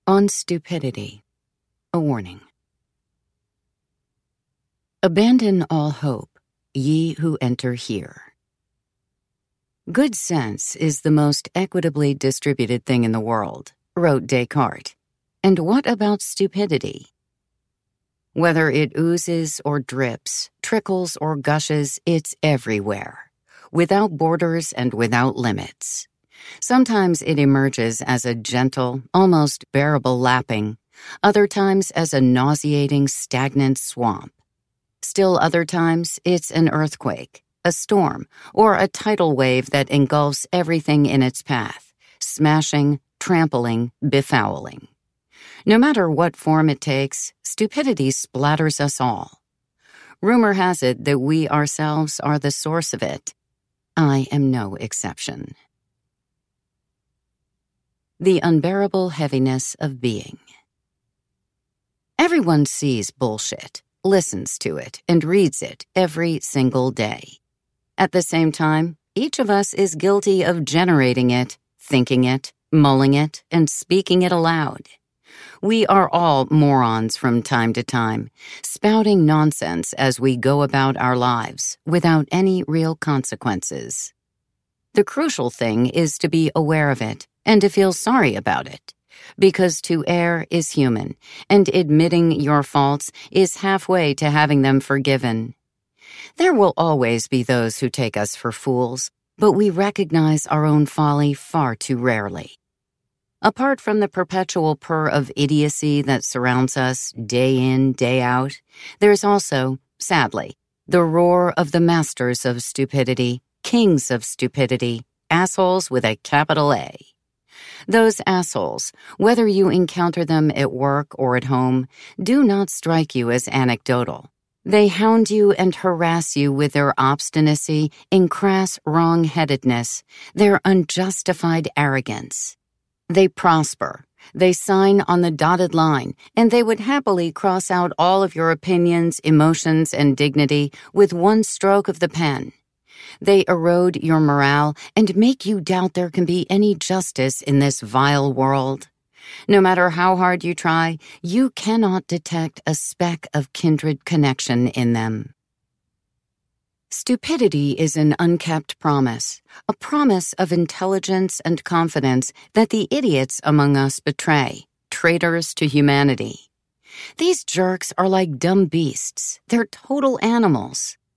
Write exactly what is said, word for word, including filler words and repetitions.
On stupidity, a warning. Abandon all hope, ye who enter here. Good sense is the most equitably distributed thing in the world, wrote Descartes. And what about stupidity? Whether it oozes or drips, trickles or gushes, it's everywhere, without borders and without limits. Sometimes it emerges as a gentle, almost bearable lapping, other times as a nauseating, stagnant swamp. Still other times, it's an earthquake, a storm, or a tidal wave that engulfs everything in its path, smashing, trampling, befouling. No matter what form it takes, stupidity splatters us all. Rumor has it that we ourselves are the source of it. I am no exception. The unbearable heaviness of being. Everyone sees bullshit, listens to it, and reads it every single day. At the same time, each of us is guilty of generating it, thinking it, mulling it, and speaking it aloud. We are all morons from time to time, spouting nonsense as we go about our lives without any real consequences. The crucial thing is to be aware of it and to feel sorry about it, because to err is human, and admitting your faults is halfway to having them forgiven. There will always be those who take us for fools, but we recognize our own folly far too rarely. Apart from the perpetual purr of idiocy that surrounds us day in, day out, there's also, sadly, the roar of the masters of stupidity, kings of stupidity, assholes with a capital A. Those assholes, whether you encounter them at work or at home, do not strike you as anecdotal. They hound you and harass you with their obstinacy in crass wrong-headedness, their unjustified arrogance. They prosper, they sign on the dotted line, and they would happily cross out all of your opinions, emotions, and dignity with one stroke of the pen. They erode your morale and make you doubt there can be any justice in this vile world. No matter how hard you try, you cannot detect a speck of kindred connection in them. Stupidity is an unkept promise, a promise of intelligence and confidence that the idiots among us betray, traitors to humanity. These jerks are like dumb beasts. They're total animals.